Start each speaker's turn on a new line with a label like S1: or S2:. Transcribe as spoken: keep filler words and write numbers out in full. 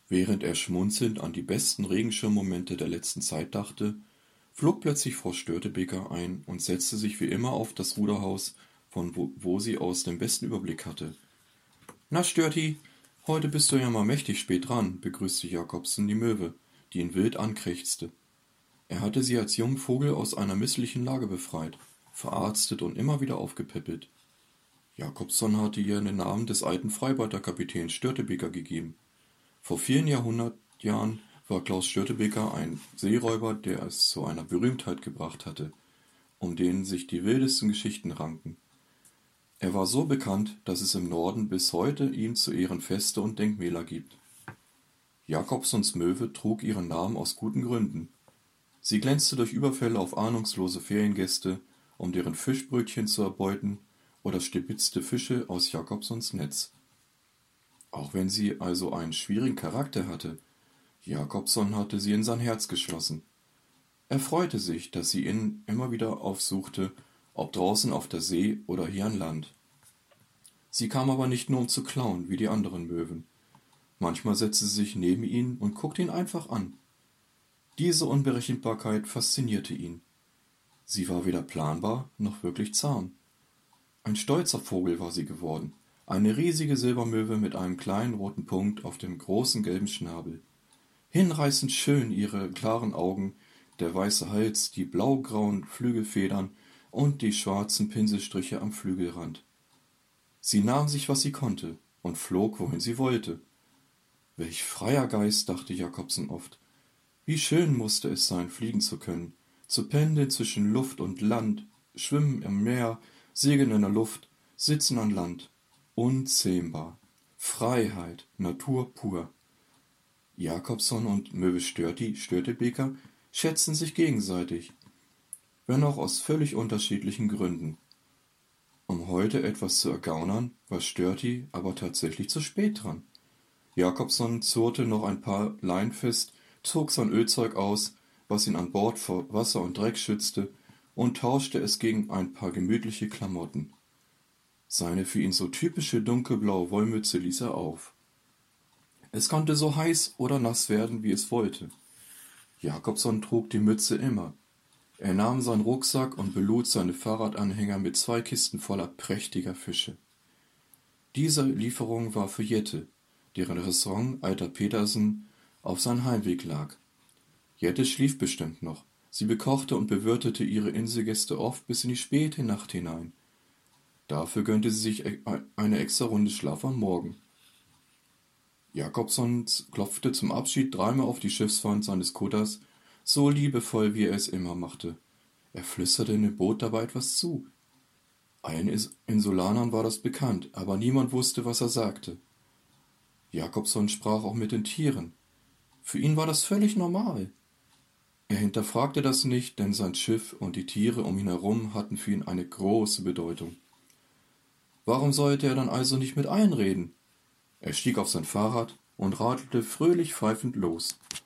S1: Während er schmunzelnd an die besten Regenschirmmomente der letzten Zeit dachte, flog plötzlich Frau Störtebeker ein und setzte sich wie immer auf das Ruderhaus, von wo, wo sie aus den besten Überblick hatte. »Na, Störti, heute bist du ja mal mächtig spät dran«, begrüßte Jakobsen die Möwe, die ihn wild ankrächzte. Er hatte sie als jungen Vogel aus einer misslichen Lage befreit, verarztet und immer wieder aufgepäppelt. Jakobson hatte ihr den Namen des alten Freibeuterkapitäns Störtebeker gegeben. Vor vielen Jahrhundertjahren war Klaus Störtebeker ein Seeräuber, der es zu einer Berühmtheit gebracht hatte, um den sich die wildesten Geschichten ranken. Er war so bekannt, dass es im Norden bis heute ihm zu Ehren Feste und Denkmäler gibt. Jakobsons Möwe trug ihren Namen aus guten Gründen. Sie glänzte durch Überfälle auf ahnungslose Feriengäste, um deren Fischbrötchen zu erbeuten, oder stibitzte Fische aus Jakobsons Netz. Auch wenn sie also einen schwierigen Charakter hatte, Jakobson hatte sie in sein Herz geschlossen. Er freute sich, dass sie ihn immer wieder aufsuchte, ob draußen auf der See oder hier an Land. Sie kam aber nicht nur, um zu klauen, wie die anderen Möwen. Manchmal setzte sie sich neben ihn und guckte ihn einfach an. Diese Unberechenbarkeit faszinierte ihn. Sie war weder planbar noch wirklich zahm. Ein stolzer Vogel war sie geworden, eine riesige Silbermöwe mit einem kleinen roten Punkt auf dem großen gelben Schnabel. Hinreißend schön ihre klaren Augen, der weiße Hals, die blaugrauen Flügelfedern und die schwarzen Pinselstriche am Flügelrand. Sie nahm sich, was sie konnte, und flog, wohin sie wollte. Welch freier Geist, dachte Jakobsen oft. Wie schön musste es sein, fliegen zu können, zu pendeln zwischen Luft und Land, schwimmen im Meer, segeln in der Luft, sitzen an Land. Unzähmbar. Freiheit, Natur pur. Jakobson und Möwe Störti, Störtebeker schätzten sich gegenseitig, wenn auch aus völlig unterschiedlichen Gründen. Um heute etwas zu ergaunern, war Störti aber tatsächlich zu spät dran. Jakobson zurrte noch ein paar Leinen fest, zog sein Ölzeug aus, was ihn an Bord vor Wasser und Dreck schützte, und tauschte es gegen ein paar gemütliche Klamotten. Seine für ihn so typische dunkelblaue Wollmütze ließ er auf. Es konnte so heiß oder nass werden, wie es wollte. Jakobson trug die Mütze immer. Er nahm seinen Rucksack und belud seine Fahrradanhänger mit zwei Kisten voller prächtiger Fische. Diese Lieferung war für Jette, deren Restaurant Alter Petersen auf seinem Heimweg lag. Jette schlief bestimmt noch. Sie bekochte und bewirtete ihre Inselgäste oft bis in die späte Nacht hinein. Dafür gönnte sie sich eine extra Runde Schlaf am Morgen. Jakobson klopfte zum Abschied dreimal auf die Schiffswand seines Kutters, so liebevoll, wie er es immer machte. Er flüsterte in dem Boot dabei etwas zu. Allen Insulanern war das bekannt, aber niemand wusste, was er sagte. Jakobson sprach auch mit den Tieren. Für ihn war das völlig normal. Er hinterfragte das nicht, denn sein Schiff und die Tiere um ihn herum hatten für ihn eine große Bedeutung. Warum sollte er dann also nicht mit allen reden? Er stieg auf sein Fahrrad und radelte fröhlich pfeifend los.